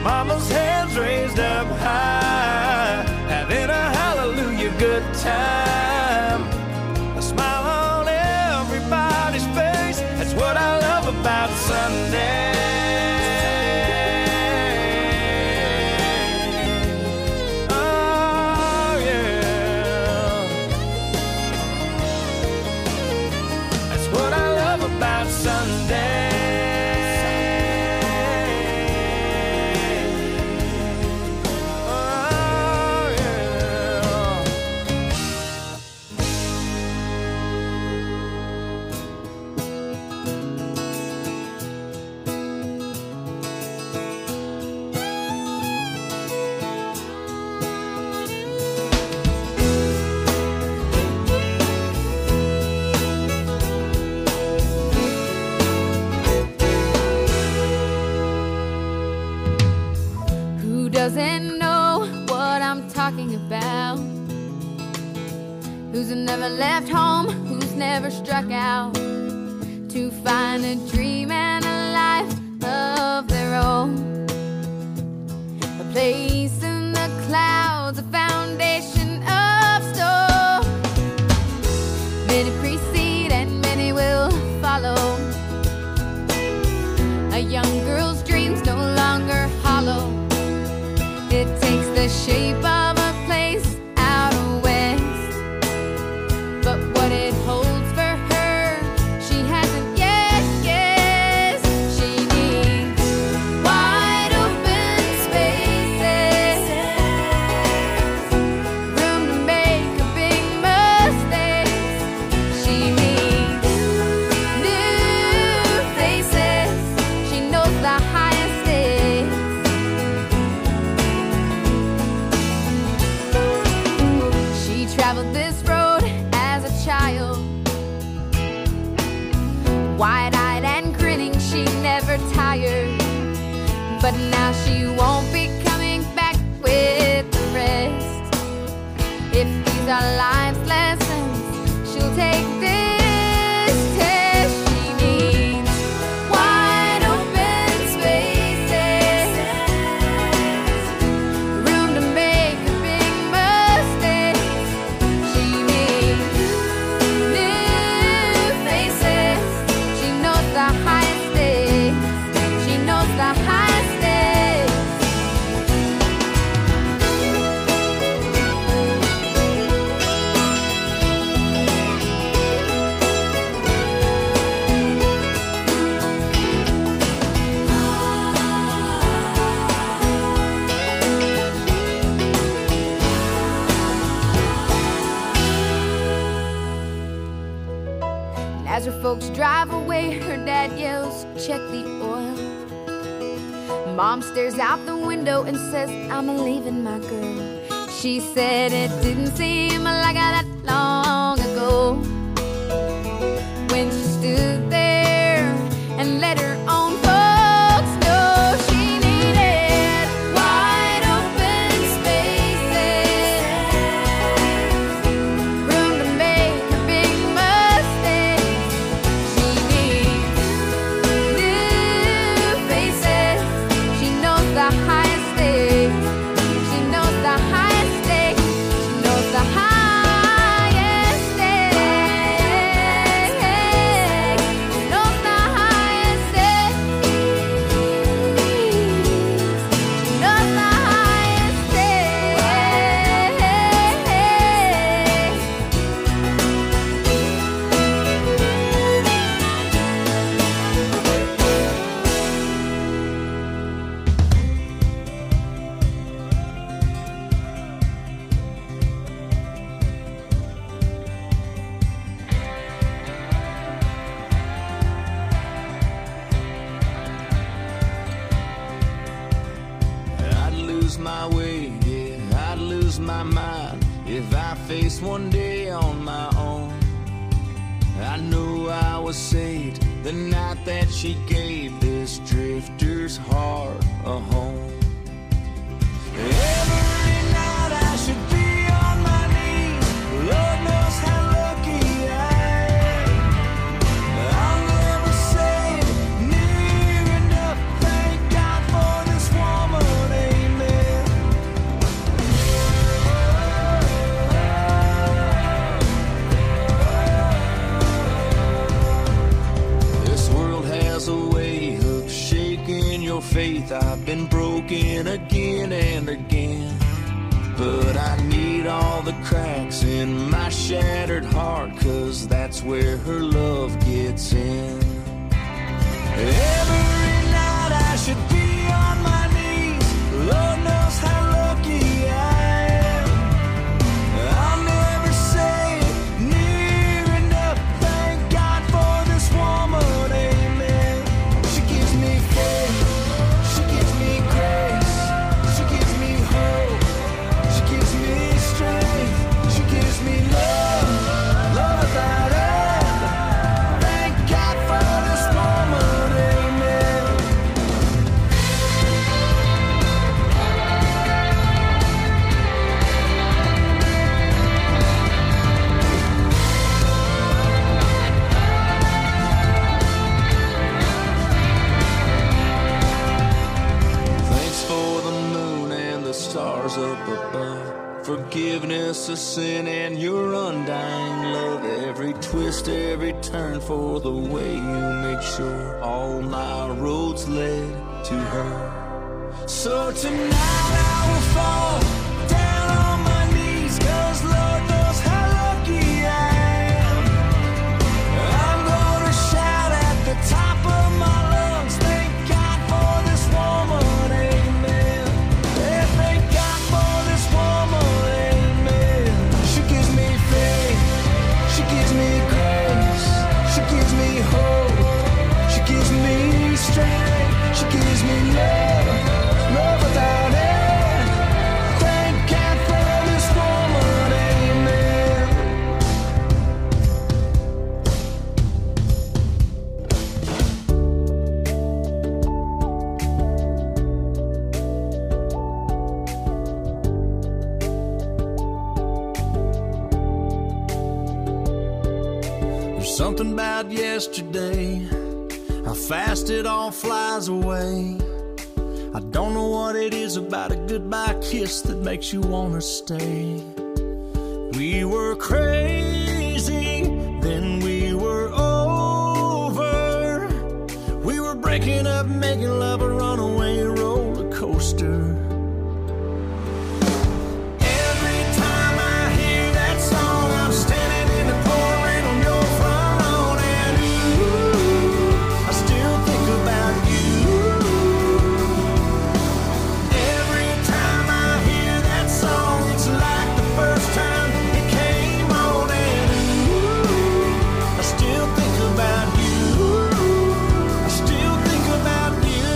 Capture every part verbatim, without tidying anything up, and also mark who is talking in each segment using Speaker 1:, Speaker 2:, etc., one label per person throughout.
Speaker 1: Mama's hands raised up high, having a hallelujah good time. A smile on everybody's face, that's what I love about Sunday. Oh yeah, that's what I love about Sunday.
Speaker 2: Doesn't know what I'm talking about. Who's never left home, who's never struck out to find a dream and a life of their own. A place in the clouds, a foundation of stone. Many precede and many will follow. A young girl's dreams no longer hollow. It takes the shape of a place out west, but what it holds for her, she hasn't yet guessed. She needs wide open spaces, room to make a big mistake. She needs new faces. She knows the highest stakes. Traveled this road as a child, wide-eyed and grinning, she never tired. But now she won't be coming back with the rest. If these are life's lessons, she'll take this test. She needs wide open spaces, room to make a big mistake. She needs new faces. She knows the highest stakes. She knows the highest stakes. As her folks drive away, her dad yells, "Check the oil." Mom stares out the window and says, "I'm leaving my girl." She said it didn't seem like that long ago when she stood there and let her own folks know she needed wide open spaces, room to make a big mistake. She needs new faces. She knows the highest stakes. She knows the highest stakes. She knows the highest stakes. She knows the highest stakes. She knows the highest
Speaker 1: I'd lose my way, yeah, I'd lose my mind if I faced one day on my own. I knew I was saved the night that she gave this drifter's heart a home. Every night I should be on my knees. Lord knows how lucky I am. I'll never say it near enough. Thank God for this woman. I've been broken again and again, but I need all the cracks in my shattered heart, 'cause that's where her love gets in. Every night I should be on my knees, Lord knows how lucky I am. I'll never say it near enough, thank God for this woman, amen. She gives me faith, she gives me grace, she gives me hope, she gives me strength, she gives me love, love without end. Thank God for this woman, amen. Thanks for the moon and the stars up above, forgiveness of sin and your undying love. Every twist, every turn, for the way you make sure all my roads led to her. So tonight I will fall down on my knees, 'cause Lord knows how lucky I am. I'm gonna shout at the top of my lungs, thank God for this woman, amen. Yeah, thank God for this woman, amen. She gives me faith, she gives me grace, she gives me hope, she gives me strength, she gives me love, love without end. Thank God for this woman, amen. There's something about yesterday, how fast it all flies away. I don't know what it is about a goodbye kiss that makes you wanna stay. We were crazy, then we were over. We were breaking up, making love a runaway roller coaster. Every time I hear that song, I'm standing in the pouring rain on your front lawn, and ooh, I still think about you. Every time I hear that song, it's like the first time it came on, and ooh, I still think about you. I still think about you.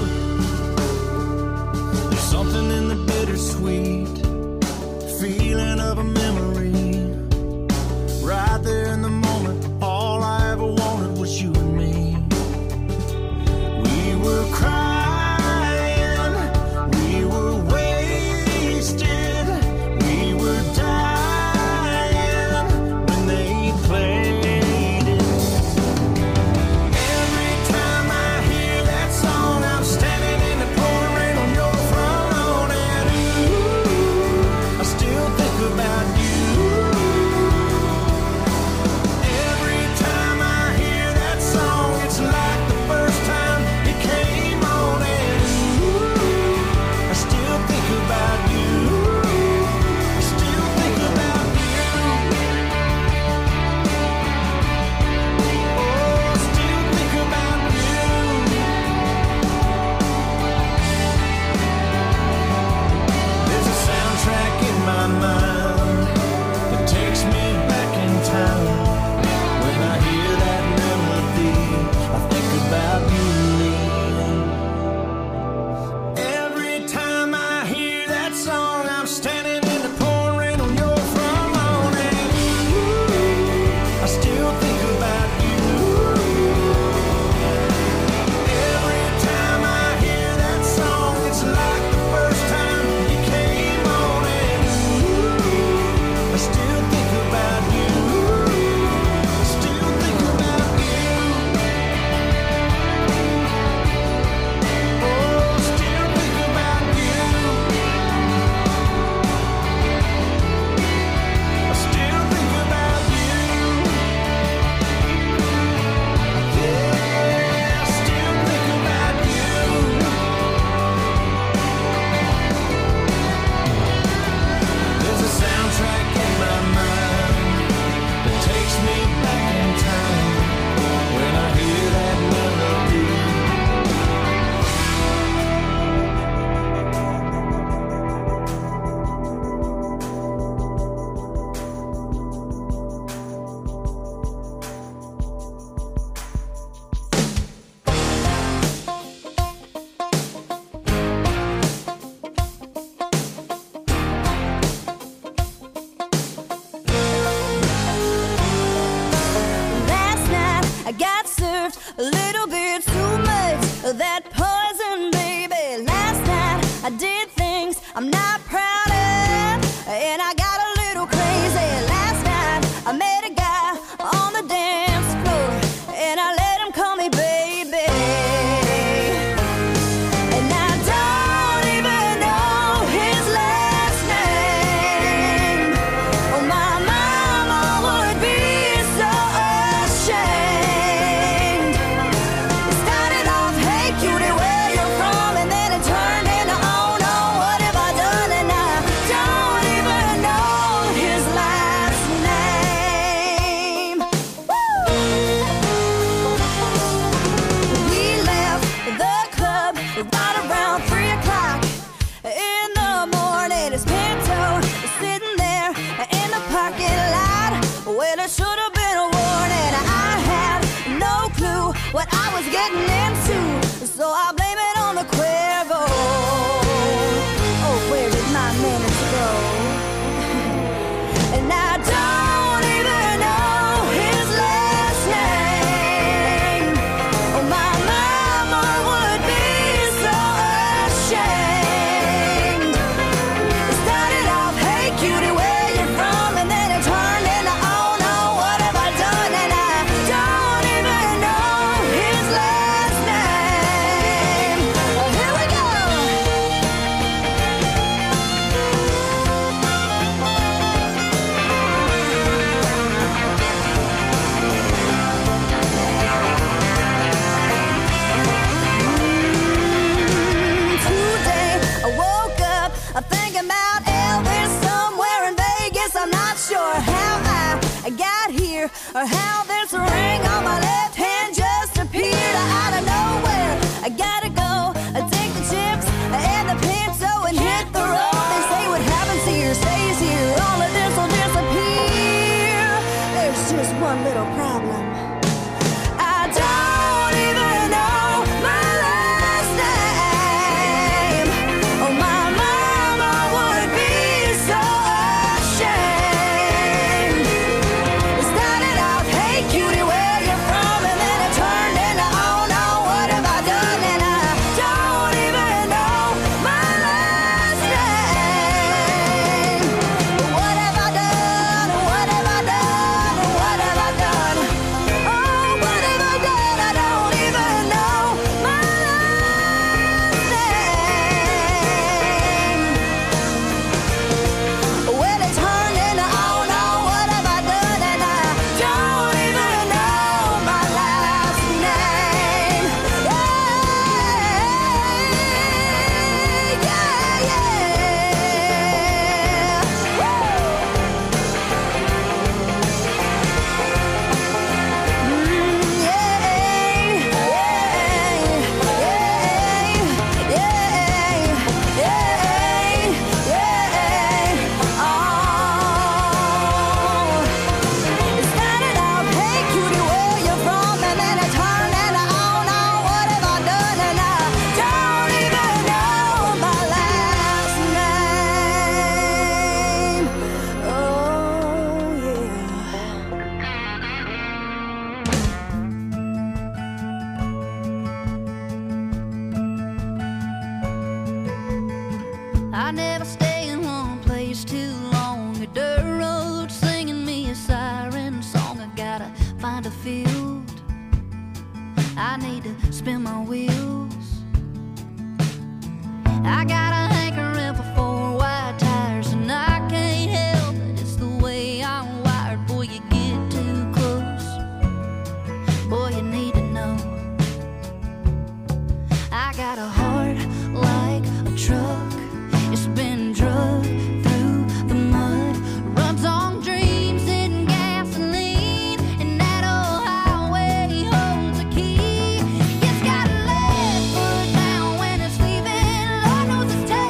Speaker 1: There's something in the bittersweet feeling of a memory. Right there in the moment, all I ever wanted was you and me. We were crying, we were wasted, we were dying when they played it. Every time I hear that song, I'm standing in the pouring rain on your front lawn, and ooh, I still think about you.
Speaker 3: I did things I'm not proud of, and I got a little crazy. Last night I met a guy on the dance floor, and I let him call me baby. And I don't even know his last name. Oh, my mama would be so ashamed. It started off, hey cutie, where you from? And then it turned into, oh no, what have I done? And I don't even know his last name. Woo! We left the club right around three o'clock in the morning. His Pinto was sitting there in the parking lot. Well, it should have been a warning. I had no clue what I was getting into, so I blame it on the Cuervo. Oh, where did my manners go? And I don't even know his last name. Oh, my mama would be so ashamed. It started off, hey cutie, where you from? And then it turned into, oh no, what have I done? And I don't even know his last name. Well, here we go. Today I woke up thinking about Elvis somewhere in Vegas. I'm not sure how I got here or how this ring on my left hand just appeared out of nowhere. I gotta go take the chips and the Pinto and hit the road. They say what happens here stays here. All of this will disappear. There's just one little problem. I don't even know my last name. Oh, my mama would be so ashamed. It started off, hey cutie, where you from? And then it turned into, oh no, what have I done? And I don't even know my last name. What have I done? What have I done? What have I done? Oh, what have I done? I don't even know my last name. Well, it turned into, oh no, what have I done? And I don't even know my last name. Yeah, yeah, yeah. Woo! I never stay in one place too long. A dirt road singing me a siren song. I gotta find a field. I need to spin my wheels. I got a hankering for four wide tires, and I can't help it. It's the way I'm wired. Boy, you get too close. Boy, you need to know. I got a heart like a truck. It's been drugged through the mud, runs on dreams and gasoline, and that old highway holds a key. It's got a left foot down when it's leaving. Lord knows it's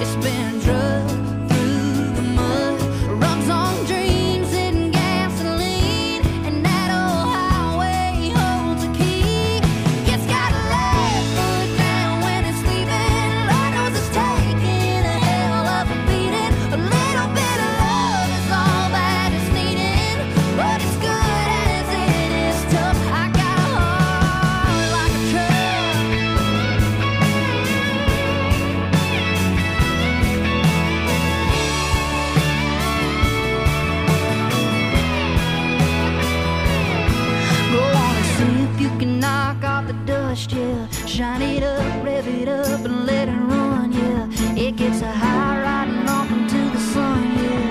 Speaker 3: It's been drugged through the mud, runs on dreams and gasoline, and that old highway holds a key. It's got a left foot down when it's leaving. Lord knows it's taking a hell of a beating. A little bit of love is all that it's needing, but it's good as it is tough. I got a heart like a truck. Go on and see if you can knock off the dust, yeah. Shine it up, rev it up, and let it run, yeah. It gets a high riding off into the sun, yeah.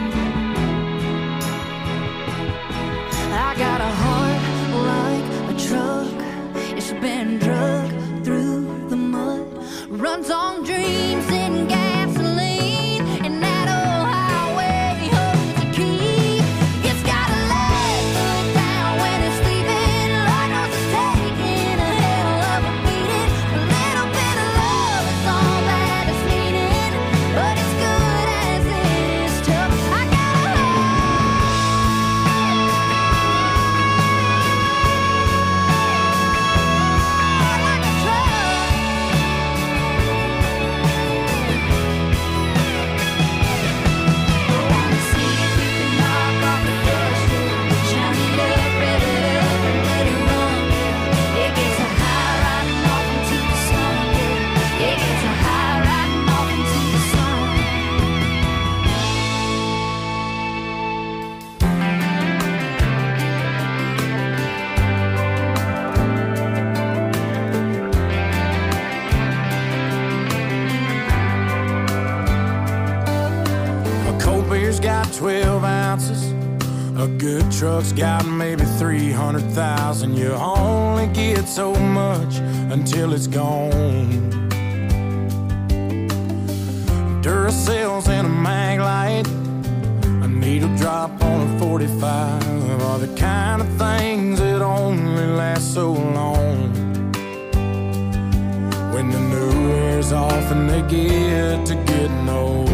Speaker 3: I got a heart like a truck. It's been drugged through the mud, runs on dreams and gasoline, and that old highway holds a key. It's got a left foot down when it's leaving. Lord knows it's taking a hell of a beating. A little bit of love is all that it's needing, but it's good as it is tough. I got a heart like a truck. Go on and see if you can knock off the dust, yeah. Shine it up, rev it up, and let it run, yeah. It gets a high riding off into the sun, yeah. It gets a high riding off into the sun.
Speaker 4: A cold beer's got twelve ounces. A good truck's got maybe three hundred thousand. You only get so much until it's gone. Duracells and a mag light, a needle drop on a forty-five are the kind of things that only last so long. When the new wears off and they get to getting old,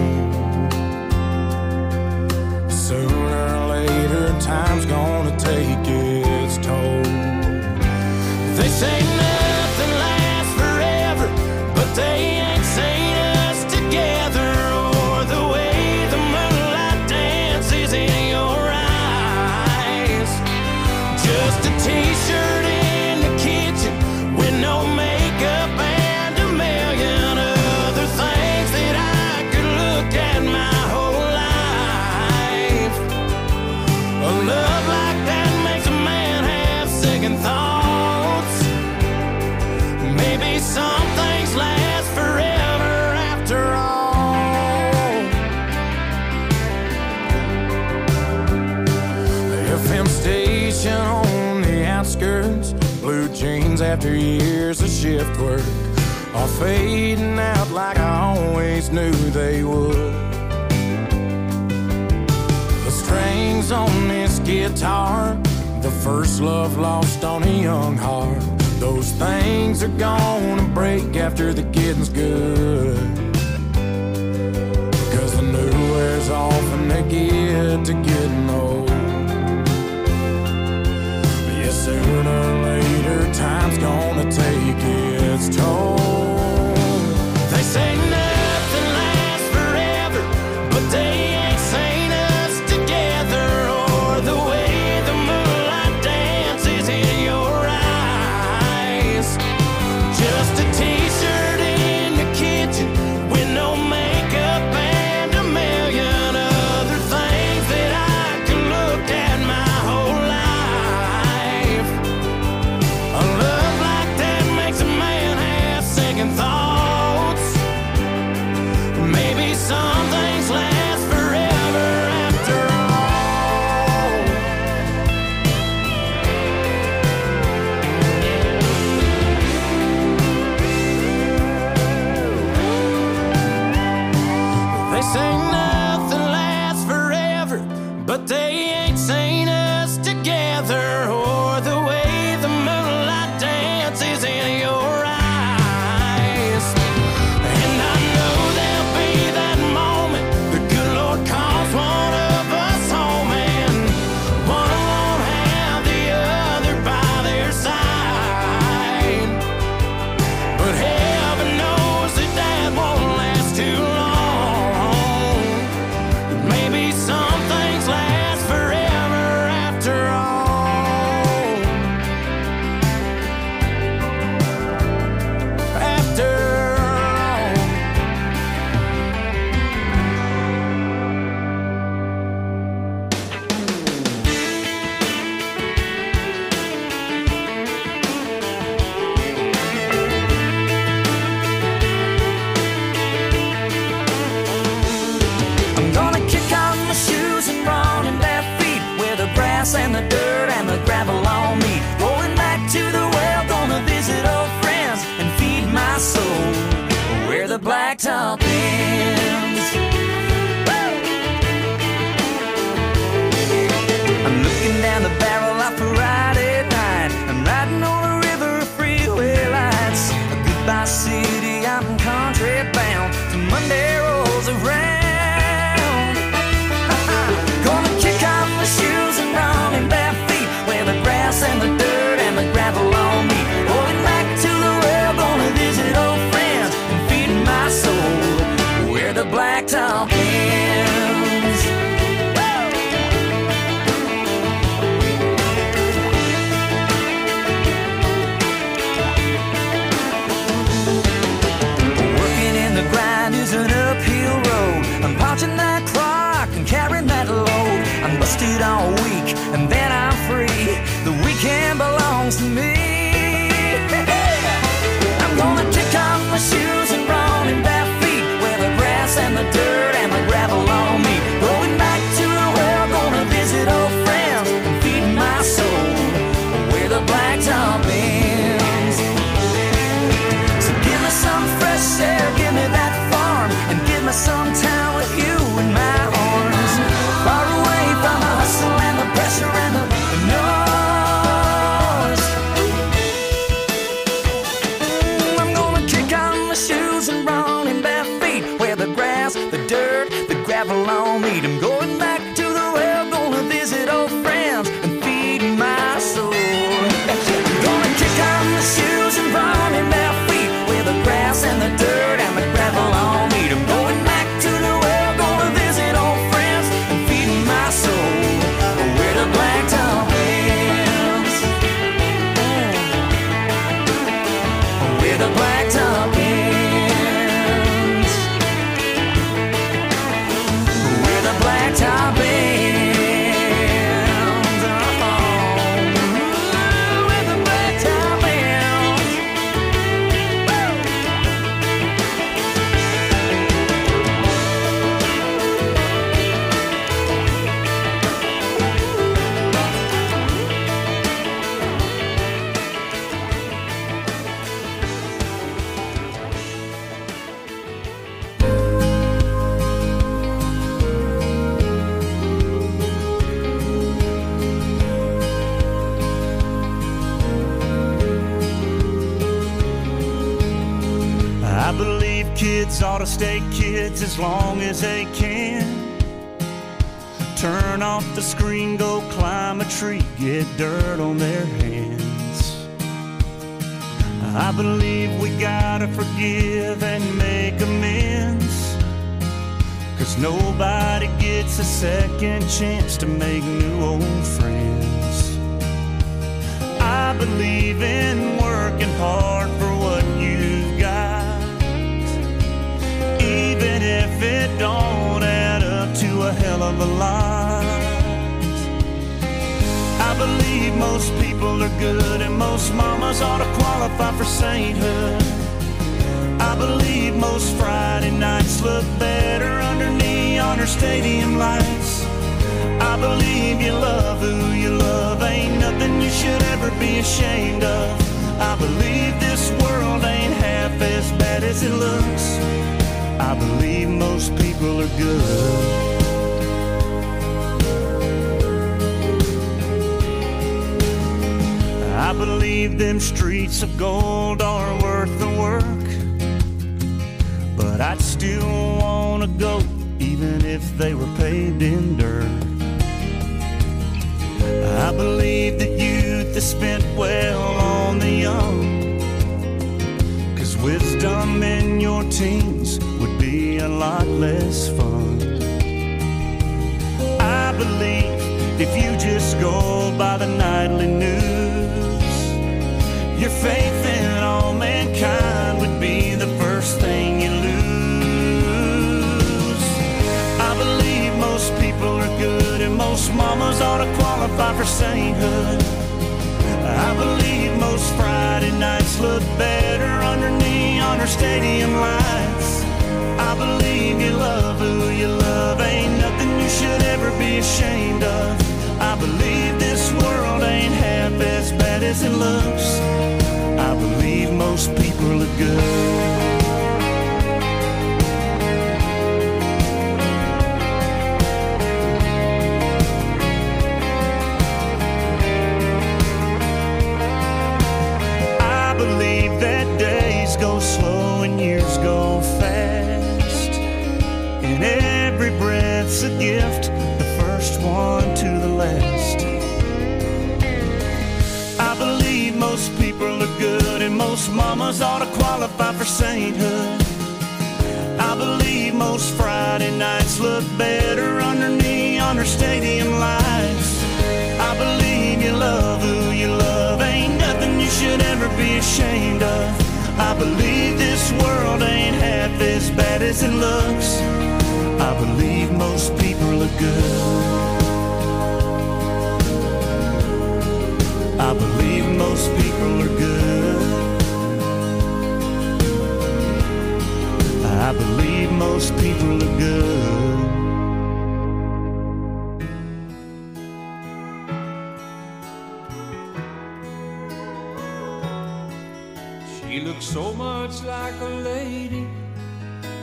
Speaker 4: sooner or later time's gonna take its toll. They say nothing lasts forever, but they ain't seen us together, or the way the moonlight dances in your eyes. Just a t-shirt in the kitchen with no makeup and a million other things that I could look at my whole life. A love like that makes a man have second thoughts. Maybe some things last forever after all. The F M station on the outskirts, blue jeans after years of shift work, are fading out like I always knew they would. The strings on this guitar, the first love lost on a young heart, those things are gonna break after the getting's good. Cause the new wears off and they get to getting old. Yeah, sooner or later time's gonna take its toll. They say nothing lasts forever, but they ain't seen us together, or the way the moonlight dances in your eyes. Just a t-shirt in the kitchen with no makeup and a million other things that I can look at my whole life. A love like that makes a man have second thoughts. Maybe some things last forever after all. They say nothing lasts forever, but they ain't seen us together, or the way the moonlight dances in your eyes. And I know there'll be
Speaker 5: belongs to me. I'm gonna kick off my shoes and run in bare feet, where the grass and the dirt and the gravel on me. Going back to the well, gonna visit old friends and feed my soul where the blacktop ends. So give me some fresh air, give me that farm, and give me some time with you in my arms. Far away from the hustle and the pressure and the noise. I'm gonna kick on my shoes and run in bare feet, where the grass, the dirt, the gravel all meet. I'm going back to the well, gonna visit old friends and feed my soul. I'm gonna kick on my shoes and run in bare feet, where the grass and the dirt and the gravel all meet. I'm going back to the well, gonna visit old friends and feed my soul where the blacktop ends. Where the blacktop ends. Where the blacktop ends. Oh, where the blacktop ends.
Speaker 6: I believe kids ought to stay kids as long as they can. Turn off the screen, go climb a tree, get dirt on their hands. I believe we gotta forgive and make amends, 'cause nobody gets a second chance to make new old friends. I believe in working hard for what you've got, even if it don't add up to a hell of a lot. I believe most people are good and most mamas ought to qualify for sainthood. I believe most Friday nights look better under neon or stadium lights. I believe you love who you love, ain't nothing you should ever be ashamed of. I believe this world ain't half as bad as it looks. I believe most people are good. I believe them streets of gold are worth the work, but I'd still wanna go even if they were paved in dirt. I believe that youth is spent well on the young, 'cause wisdom in your teens would be a lot less fun. I believe if you just go by the nightly news, your faith in all mankind would be the first thing you lose. I believe most people are good and most mamas ought to qualify for sainthood. I believe most Friday nights look better under neon or stadium lights. I believe you love who you love, ain't nothing you should ever be ashamed of. I believe this world ain't half as bad as it looks. I believe most people are good. I believe that days go slow and years go fast, and every breath's a gift, the first one to the last. I believe most people are good and most mamas ought to qualify for sainthood. I believe most Friday nights look better under neon or stadium lights. I believe you love who you love, ain't nothing you should ever be ashamed of. I believe this world ain't half as bad as it looks. I believe most people are good. I believe most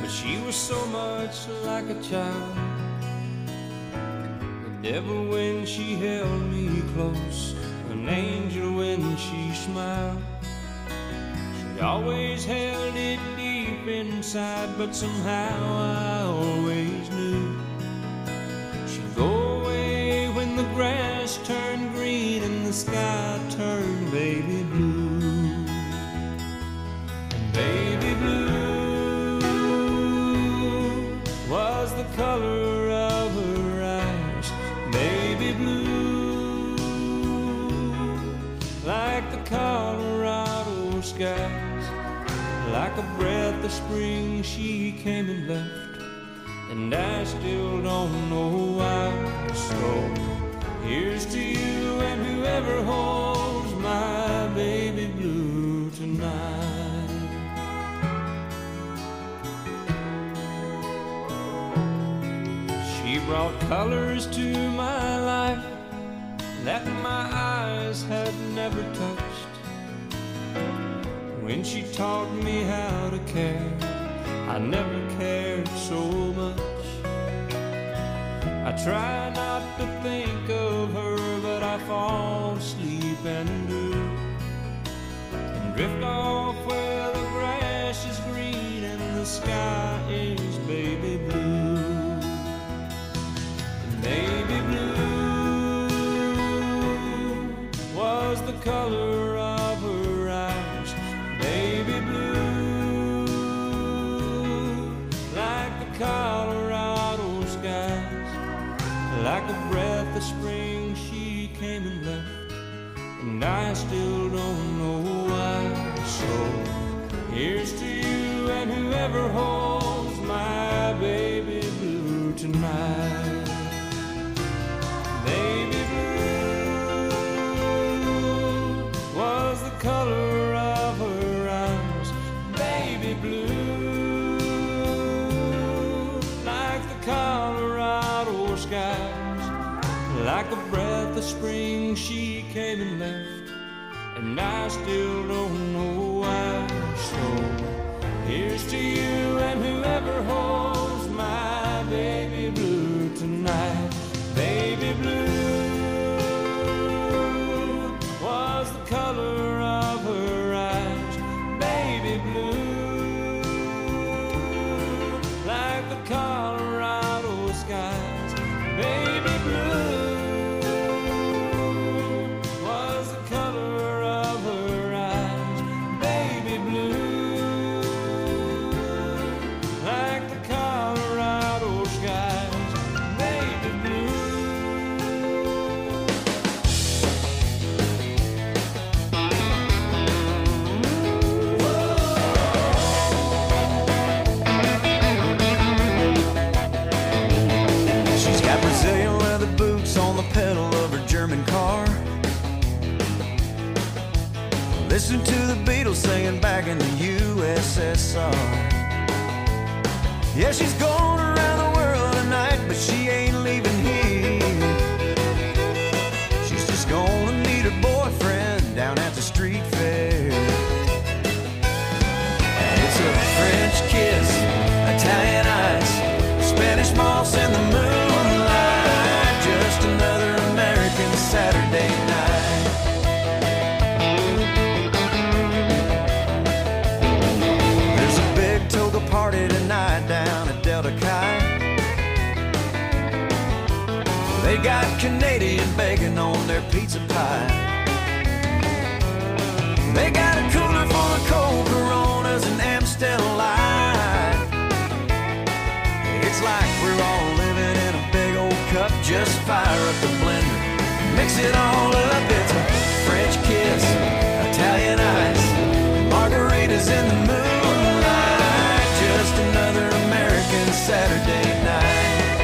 Speaker 7: but she was so much like a child. The devil when she held me close, an angel when she smiled. She always held it deep inside, but somehow I always knew she'd go away when the grass turned green and the sky turned baby blue. And baby blue was the color of her eyes. Baby blue, like the Colorado skies. Like a breath of spring she came and left, and I still don't know why. So here's to you and whoever holds my baby blue tonight. She brought colors to my life that my eyes had never touched. When she taught me how to care, I never cared so much. I try not to think of her, but I fall asleep and do, and drift off where the grass is green and the sky is baby blue. And baby blue was the color of her eyes. Baby blue, like the Colorado skies. Like a breath of spring she came and left, and I still don't know why. So here's to you and whoever holds my baby blue tonight. Baby blue was the color of her eyes. Baby blue, like the Colorado skies. Like a breath of spring she came and left, and I still don't know why. So here's to you and whoever holds my baby blue tonight. Baby blue was the color of her eyes. Baby blue, like the Colorado skies. Baby blue was the color of her eyes. Baby blue, like the Colorado skies. Baby blue. She's got Brazilian leather boots on the pedal of her German car. Listen to the Beatles singing back in the U S S R. Yeah, she's going around the world tonight, but she ain't leaving here. She's just gonna meet her boyfriend down at the street fair. And it's a French kiss, Italian ice, Spanish moss in the moonlight. Just another American Saturday night. There's a big toga party tonight down at Delta Chi. They got Canadian bacon on their pizza pie. They got a cooler full of cold Coronas and Amstel Light. It's like we're all living in a big old cup. Just fire up the blender, mix it all up. It's a French kiss, Italian ice, margaritas in the moonlight. Just another American Saturday night.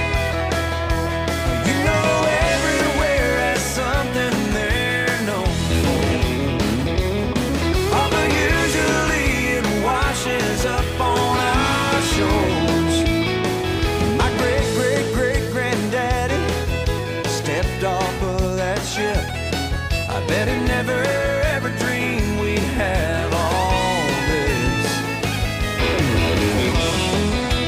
Speaker 7: You know everywhere has something they're known for. Although usually it washes up on our shores. My great, great, great granddaddy stepped off of that ship. I bet he never ever dreamed we'd have all this.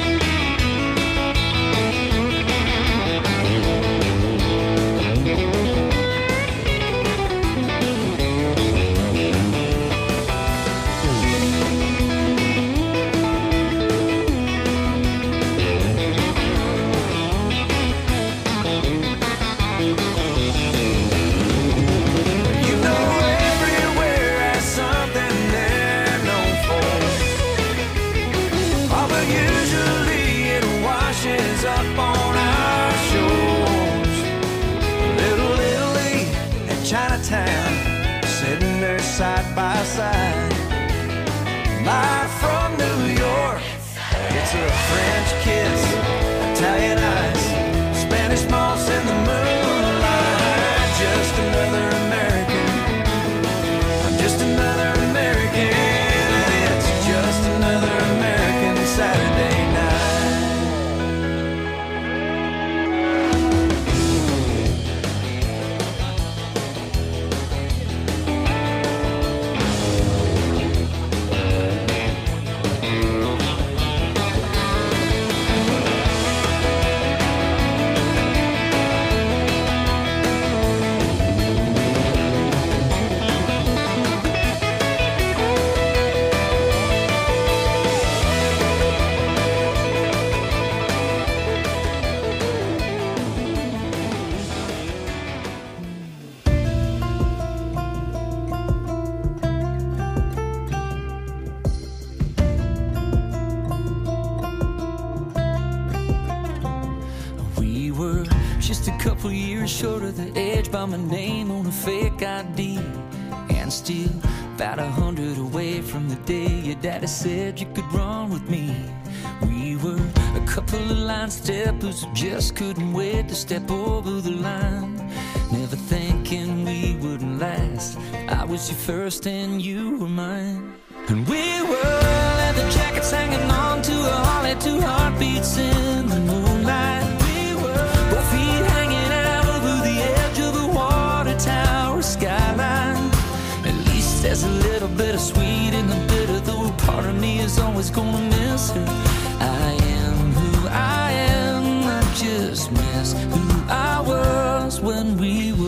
Speaker 5: just a couple years short of the edge by my name on a fake I D. And still about a hundred away from the day your daddy said you could run with me. We were a couple of line steppers who just couldn't wait to step over the line. Never thinking we wouldn't last. I was your first and you were mine. And we were leather jackets hanging on to a Harley, two heartbeats in the moonlight. We were both feet hanging out over the edge of a water tower skyline. At least there's a little bit of sweet in the bitter, though part of me is always gonna miss her. I am who I am, I just miss who I was when we were.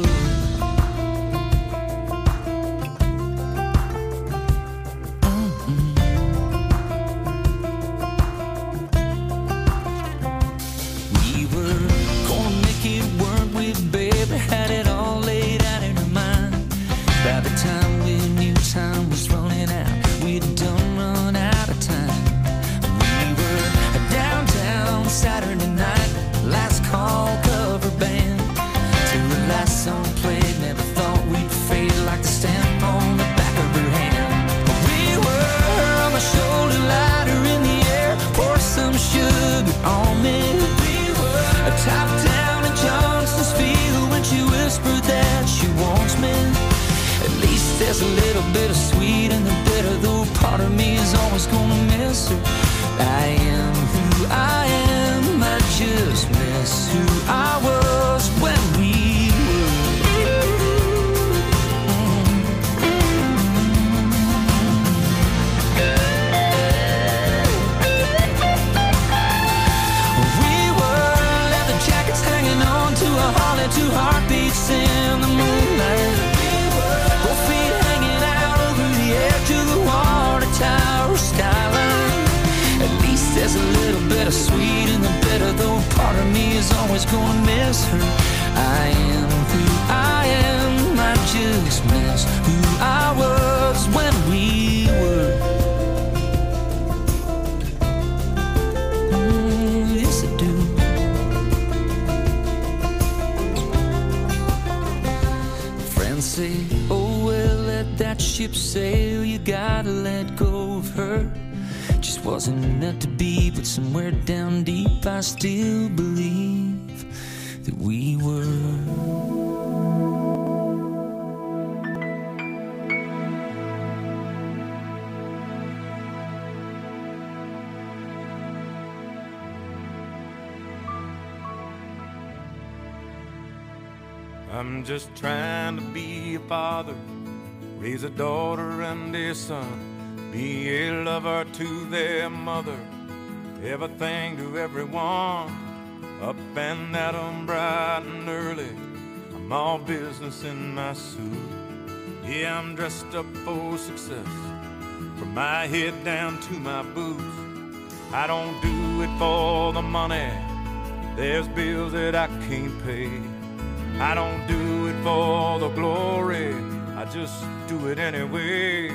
Speaker 5: Had it all laid out in her mind. By the time we knew time was running out, we'd done run out of time. We were downtown Saturday night, last call cover band. Till the last song played, never thought we'd fade like the stamp on the back of her hand. We were on my shoulder, lighter in the air, pour some sugar on me. We were top down in Johnson's Field when she whispered that she wants me. At least there's a little bit of sweet in the bitter, though part of me is always gonna miss her. I am who I am, I just miss who I was when we were. We were leather jackets hanging on to a Harley, two heartbeats in the moonlight. Both feet hanging out over the edge of the water tower skyline. At least there's a little bit of sweet in the bitter, though part of me is always gonna miss her. I am who I am, I just miss who I was when we were. Mm, yes I do. Friends say, oh well, let that ship sail, you gotta let go of her. Just wasn't meant to be, but somewhere down deep I still believe that we were.
Speaker 4: I'm just trying to be a father, raise a daughter and a son, be a lover to their mother, everything to everyone, up and at 'em bright and early. I'm all business in my suit. Yeah, I'm dressed up for success, from my head down to my boots. I don't do it for the money, there's bills that I can't pay. I don't do it for the glory, I just do it anyway.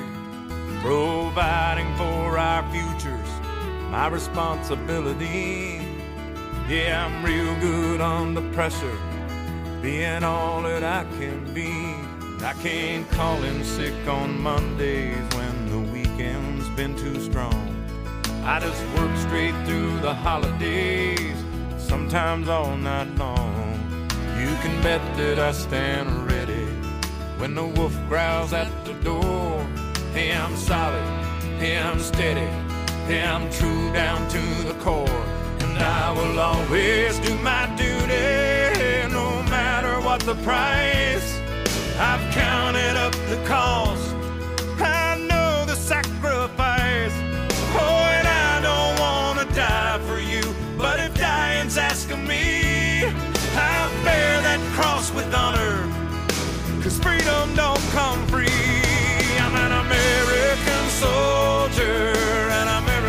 Speaker 4: Providing for our futures, my responsibility. Yeah, I'm real good under pressure, being all that I can be. I can't call in sick on Mondays when the weekend's been too strong. I just work straight through the holidays, sometimes all night long. You can bet that I stand ready when the wolf growls at the door. Hey, I'm solid, hey, I'm steady, hey, I'm true down to the core. And I will always do my duty, no matter what the price. I've counted up the cost, I know the sacrifice. Oh, and I don't want to die for you, but if dying's asking me, I'll bear that cross with honor, 'cause freedom don't come free. I'm an American soldier, an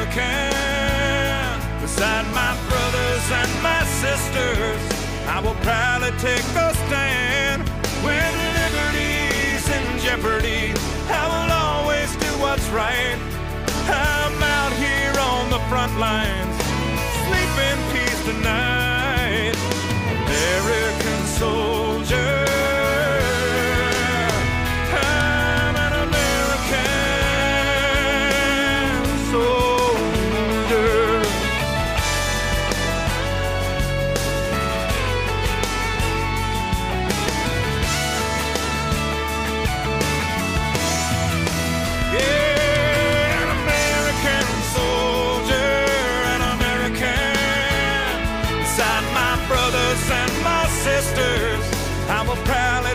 Speaker 4: American. Beside my brothers and my sisters, I will proudly take a stand. When liberty's in jeopardy, I will always do what's right. I'm out here on the front lines, sleep in peace tonight. America.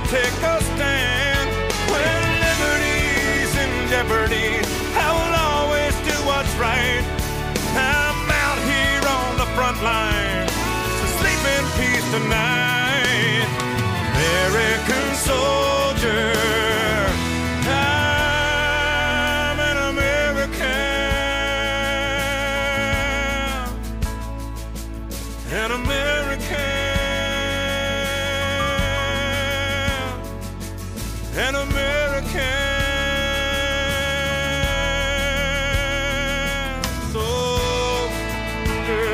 Speaker 6: take a stand. When liberty's in jeopardy, I will always do what's right. I'm out here on the front line, so sleep in peace tonight. American soldier, I'm an American, an American, an American soldier.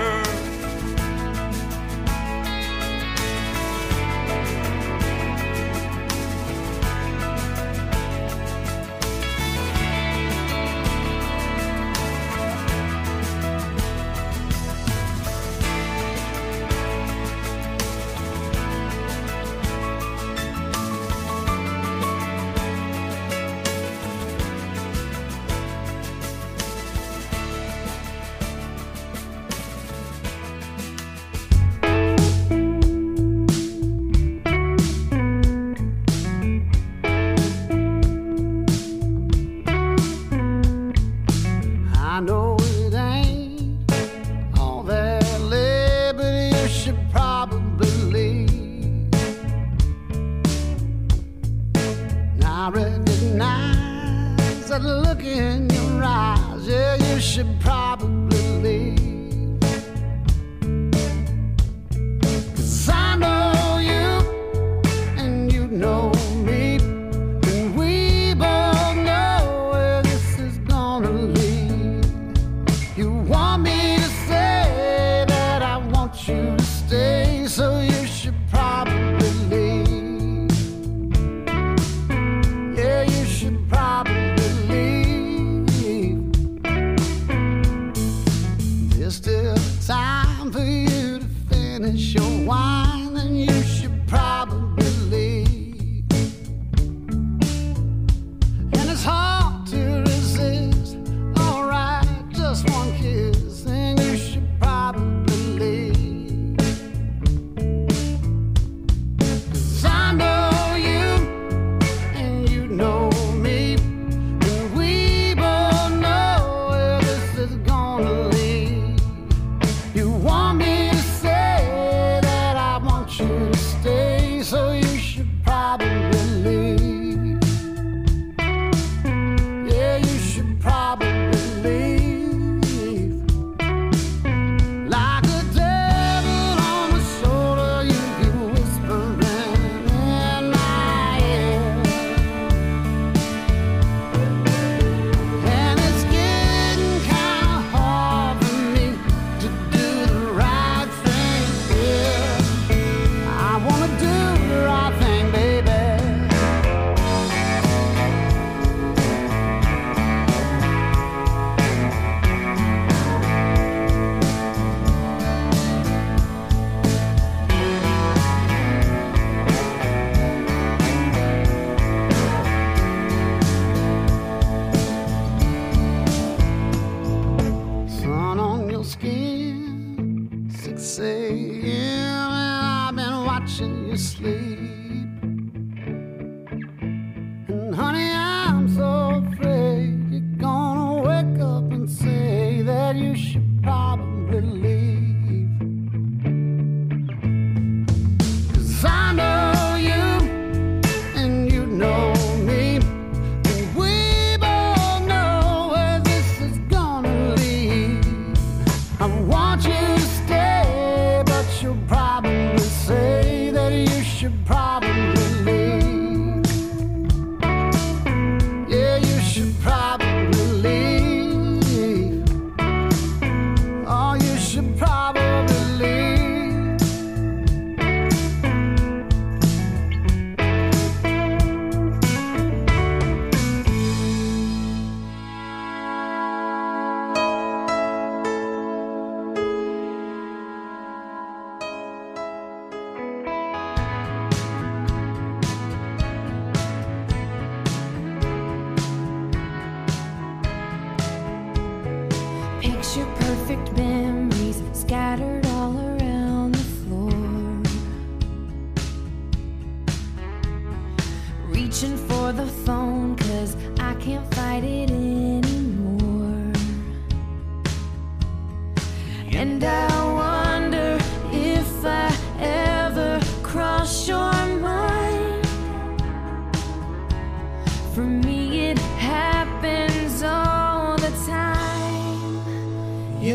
Speaker 8: I know it ain't all that liberty you should probably leave. And I recognize that look in your eyes, yeah, you should probably leave. 'Cause I know you and you know me, and we both know where this is gonna lead. You want me to say that I want you to stay, so you should probably leave. Yeah, you should probably leave. There's still time for you to finish your wine, and you should probably leave. And it's hard to resist. Alright, just one kiss, and you should probably leave. 'Cause I know you, and you know me, and we both know where this is gonna lead. You want me to say that I want you to stay, so you should probably leave. Yeah, you should probably leave. Like a devil on my shoulder, you keep whispering in my ear. And it's getting kinda hard for me to do the right thing here. I wanna do the right thing, baby. Sun on your skin, six a.m. and I've been watching you sleep. And honey, I'm so afraid you're gonna wake up and say that you should probably leave. 'Cause I know you, and you know me, and we both know where this is gonna lead. I want you to stay, but you'll probably say that you should probably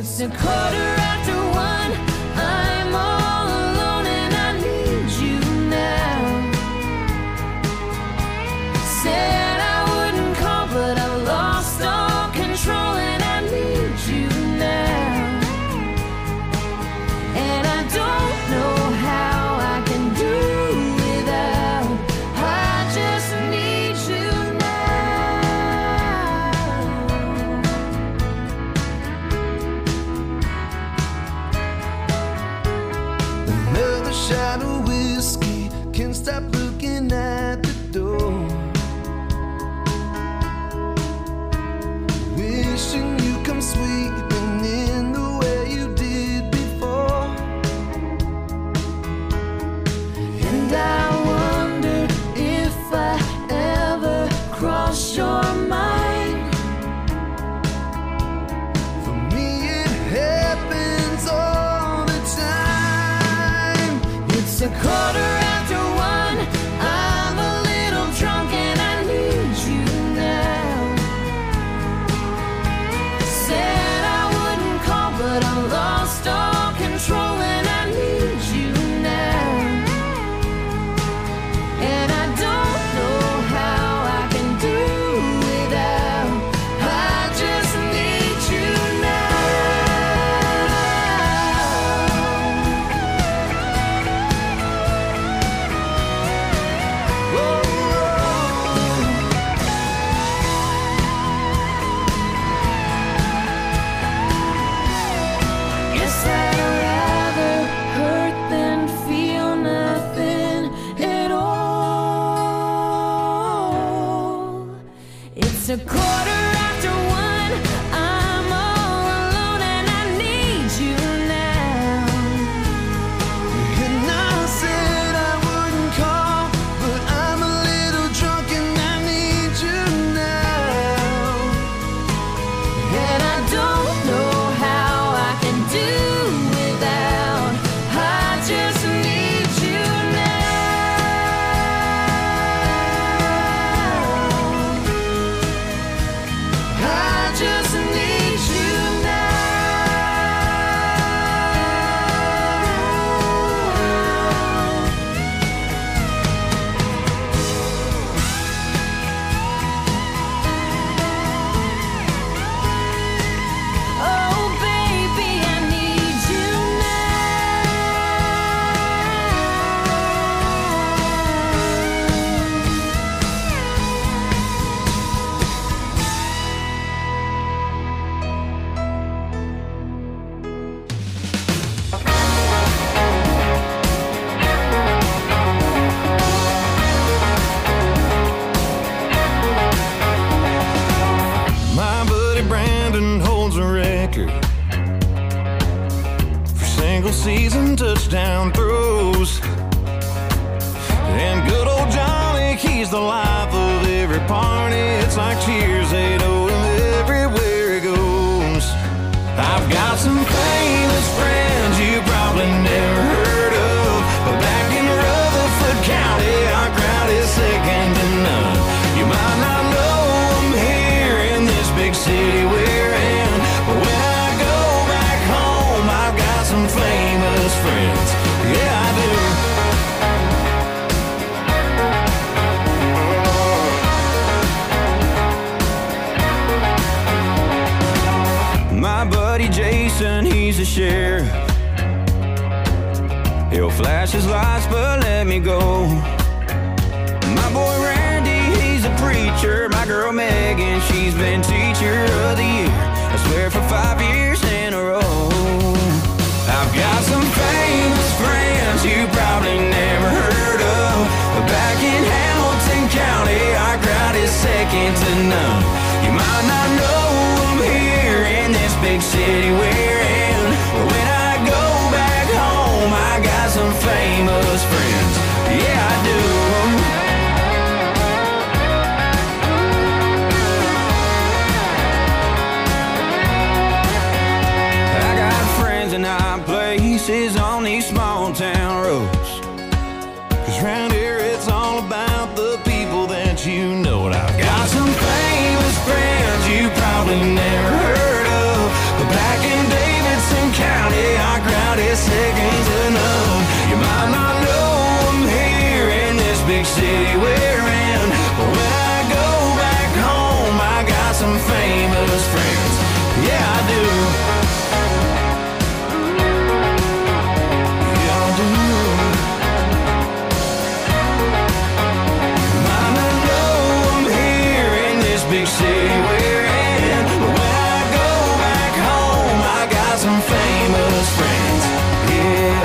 Speaker 9: It's a quarter after one. I'm all alone and I need you now. Said I wouldn't call, but I lost all control and I need you now. And I don't know how I can do without. I just need you
Speaker 10: Another shot of whiskey, can't stop looking at the door. Wishing you come sweeping in the way you did before.
Speaker 9: and I wonder if I ever cross your mind.
Speaker 10: For me it happens all the time.
Speaker 9: It's a quarter after one. I'm a little drunk and I need you now. Said I wouldn't call, but I lost all control and I need you now. And I don't know how I can do without. I just need you now. Guess I'd rather hurt than feel nothing at all. It's a quarter after one. I'm all alone and I need you now.
Speaker 10: And I said I wouldn't call, but I'm a little drunk and I need you now.
Speaker 9: And I don't know how I can do without. I just need you now. I just need you now. Oh, baby, I need you
Speaker 4: My buddy Brandon holds a record for single season touchdown throws. And good old Johnny, he's the life of every party. It's like cheers, they know him everywhere he goes. I've got some famous friends you probably never heard of, but back in Rutherford County, our crowd is second to none. You might not know them here in this big city we're in, but when I go back home, I've got some famous friends. Yeah, I do. My buddy Jason, he's a sheriff. He'll flash his lights, but let me go. My boy Randy, he's a preacher. My girl Megan, she's been teacher of the year, I swear for five years in a row. I've got some famous friends you probably never heard of, but back in Hamilton County, our crowd is second to none. You might not know them here in this big city we're in, but when I go back home, I got some famous friends. Yeah, I do. I got friends in high places on these small town roads, 'cause round here it's all about the people that you know. And I've got some famous friends you probably never heard of, but back in days seconds enough. You might not know I'm here in this big city we're in, but when I go back home, I got some famous friends. Yeah, I do. Yeah, I do. You might not know I'm here in this big city we're in, but when I go back home, I got some famous friends. Yeah,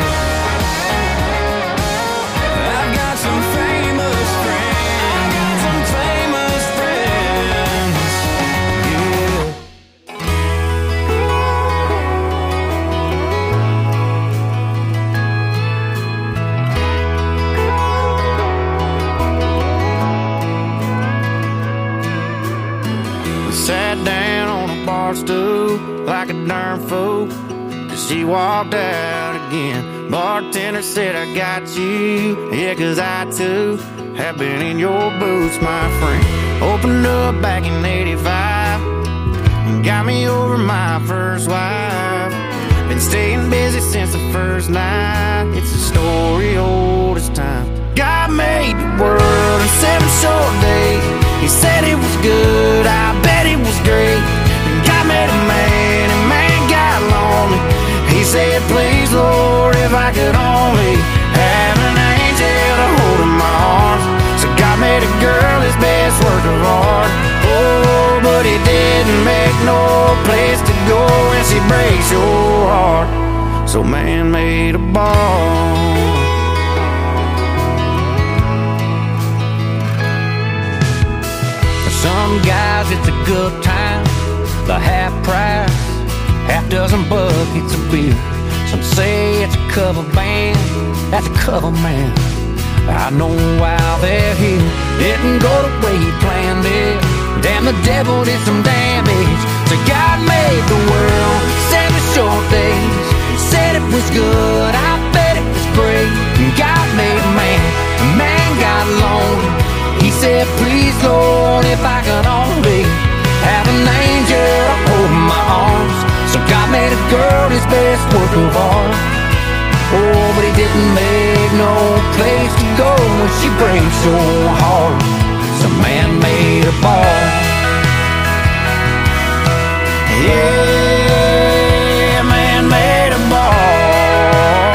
Speaker 4: I've got some famous friends. Got some famous friends. Yeah. We sat down on a bar stool like a darn fool, 'cause she walked out again. Bartender said, I got you. Yeah, 'cause I too have been in your boots, my friend. Opened up back in eighty-five, got me over my first wife. Been staying busy since the first night. It's a story old as time. God made the world in seven short days. He said it was good, I bet it was great. And God made a man, and man got lonely. He said, please, Lord, if I could only have an angel to hold in my arms. So God made a girl his best work of art. Oh, but he didn't make no place to go when she breaks your heart. So man made a bar. For some guys it's a good time, the half price, half dozen buckets of beer. Some say it's a cover band, that's a cover man. I know why they're here. Didn't go the way he planned it. Damn, the devil did some damage. So God made the world seven short days. Said it was good, I bet it was great. And God made man, and man got lonely. He said, please, Lord, if I could only have an angel to hold in my arms. So God made a girl his best work of art. Oh, but he didn't make no place to go when she breaks your heart. So man made a bar. Yeah, man made a bar.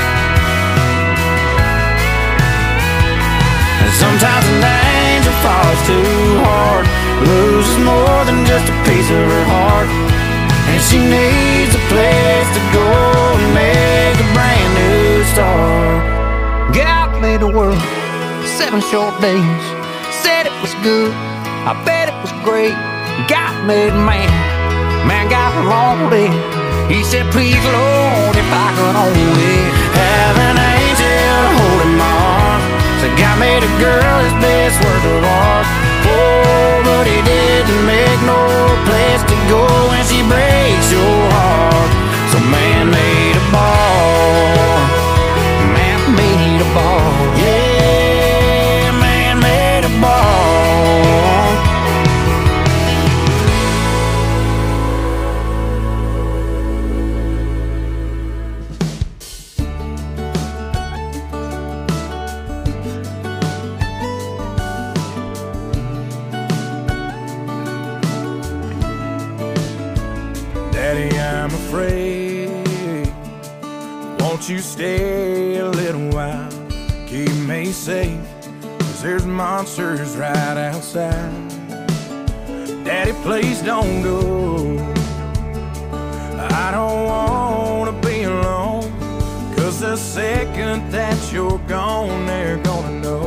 Speaker 4: And sometimes an angel falls too hard, loses more than just a piece of her heart. And she needs a place to go and make a brand new start. God made the world seven short days. Said it was good, I bet it was great. God made man, man got lonely. He said, please, Lord, if I could only have an angel to hold in my arms. So God made a girl his best work of art. Oh, but he didn't make no place to go when she breaks your heart. So man made a bar. Man made a bar. Yeah, man made a bar. Daddy, I'm afraid. Won't you stay a little while? Keep me safe, 'cause there's monsters right outside. Daddy, please don't go. I don't wanna be alone, 'cause the second that you're gone, they're gonna know.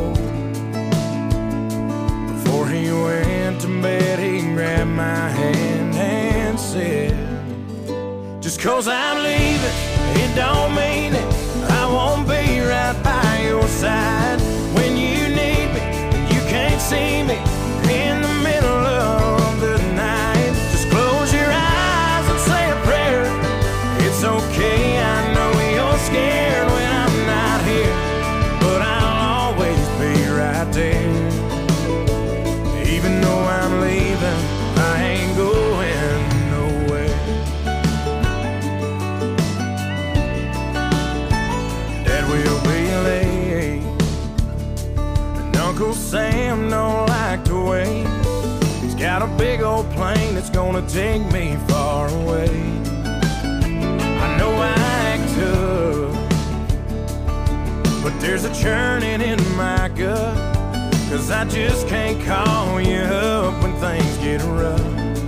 Speaker 4: Before he went to bed, he grabbed my hand and said, just 'cause I'm leaving, it don't mean it. I won't be right by your side when you need me and you can't see me in the middle of the night. Just close your eyes and say a prayer. It's okay, I know you're scared when I'm not here, but I'll always be right there. Even though I'm leaving, I ain't going nowhere. got a big old plane that's gonna take me far away. I know I act tough, but there's a churning in my gut, 'cause I just can't call you up when things get rough.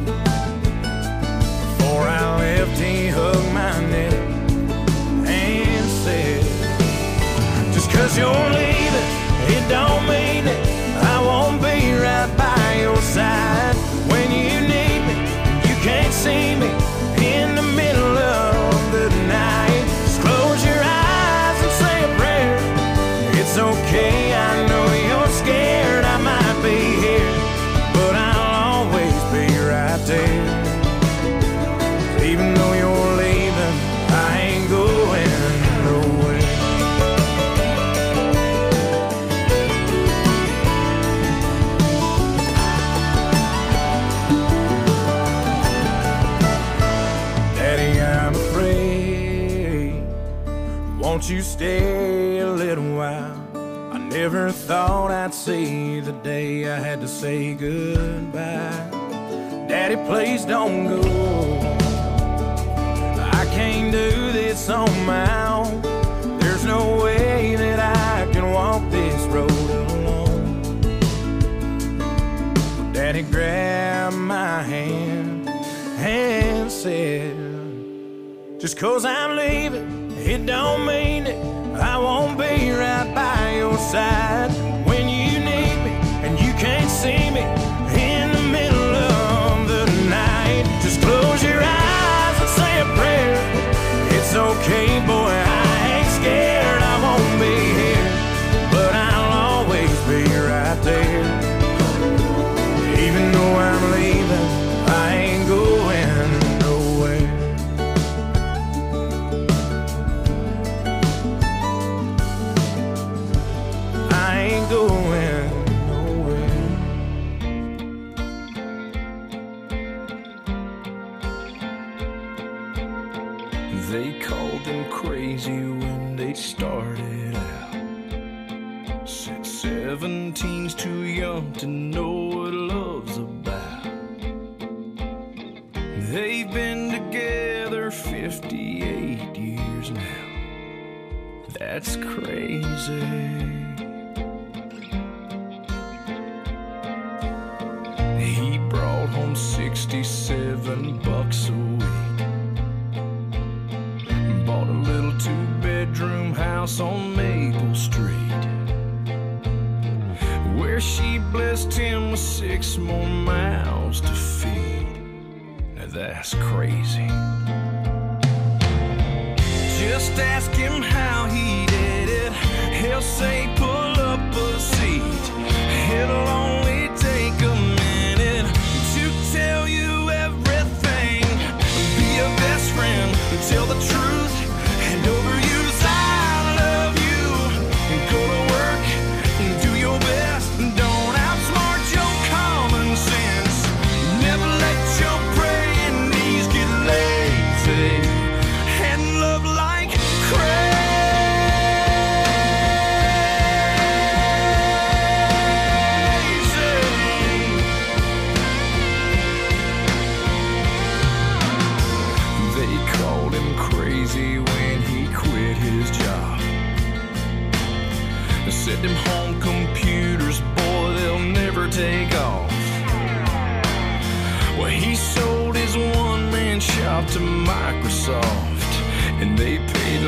Speaker 4: Before I left, he hugged my neck and said, just 'cause you're leaving, it don't mean it. I won't be right by your side when you need me. You can't see me in the middle of the night. Just close your eyes and say a prayer. It's okay, I know you're scared I might be here, but I'll always be right there. Even though you're leaving, I ain't going nowhere. Daddy, I'm afraid. Won't you stay a little while? I never thought I'd see the day I had to say goodbye. Daddy, please don't go. I can't do this on my own. There's no way that I can walk this road alone. Daddy grabbed my hand and said, just 'cause I'm leaving, it don't mean it. I won't be right by your side when you need me and you can't see me in the middle of the night. Just close your eyes and say a prayer. It's okay, boy, I ain't scared. I won't be here, but I'll always be right there. Even though I'm leaving, I ain't going nowhere. I ain't going nowhere.
Speaker 5: They called him crazy when they started out. Said seventeen's too young to know what love's about. They've been together fifty-eight years now. That's crazy. He brought home sixty-seven bucks a week. Bought a little two-bedroom house on Maple Street, where she blessed him with six more mouths to feed. Now that's crazy. Just ask him how he did it. He'll say pull up a seat. It'll only take a minute to tell you everything. Be a best friend, tell the truth, and overuse I love you. Go to work and do your best. Don't outsmart your common sense. Never let your praying knees get lazy. And love like crazy. They called him crazy when he quit his job. They said them home computers, boy, they'll never take off. Well, he sold his one-man shop to Microsoft, and they paid